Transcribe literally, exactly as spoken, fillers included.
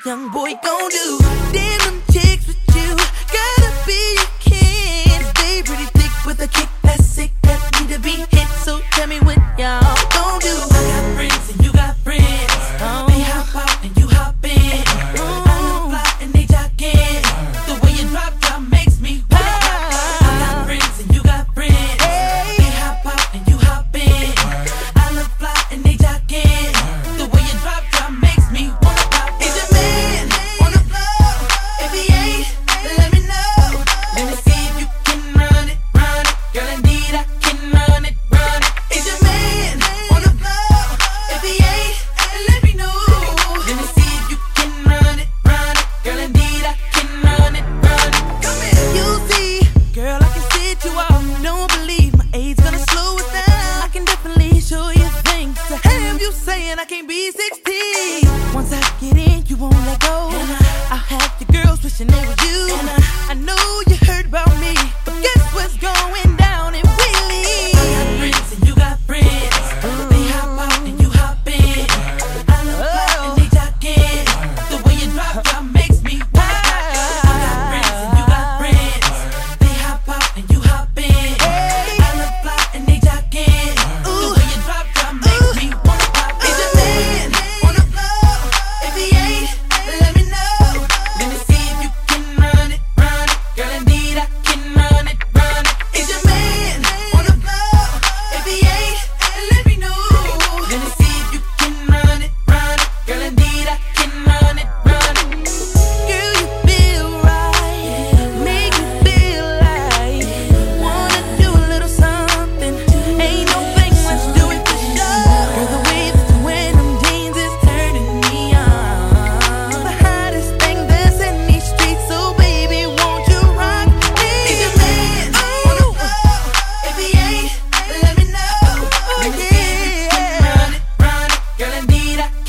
young boy gon' do? Damn them chicks with you, gotta be a kid. Stay pretty thick with a kick that's sick, that need to be hit. So tell me what y'all gon' do. I got friends and you got friends. Oh. They hop out and you hop in. Oh. I look fly and they jogging. The way you drop drop makes me wanna pop. I got friends and you got friends. Hey. They hop out and you hop in. I look fly and they jogging. The way you drop drop makes me wanna pop. Is your man on the floor? If he ain't, let me know. Let me see if you can run it, run it. Girl, indeed I can run it, run it. Is your man on the floor? If he ain't, let me know. Let me see if you can run it, run it. Girl, indeed I can run it, run it. Come here. You see, girl, I can sit you off. Don't believe my age gonna slow it down. I can definitely show you things to have you saying I can't be sixteen. Once I get in, you won't let go. I'll have the girls wishing they were you. I know you heard about me, but guess what's going down in Wheelie? I got friends and you got friends. They hop out and you hop in. I look fly and they jogging. The way you drop drop makes me wanna pop. I got friends and you got friends. They hop out and you hop in. I look fly and they jogging. The way you drop drop makes me wanna pop. Is your man on the floor? If he ain't, let me know. Let me see if you can run it, run it. Girl, indeed I can run it, run it. Is your man on the floor? If he ain't, let me know. Let me see if you can run it, run it. Girl, indeed I can run it, run it. Girl, you feel right, make me feel like wanna do a little something. Ain't no thing, let's do it for sure. Girl, the way that you wear them jeans is turning me on. The hottest thing that's in these streets, so baby, won't you rock me? Is your man on the floor? If he ain't, let me know. Let me see if you can run it, run it. Girl, indeed I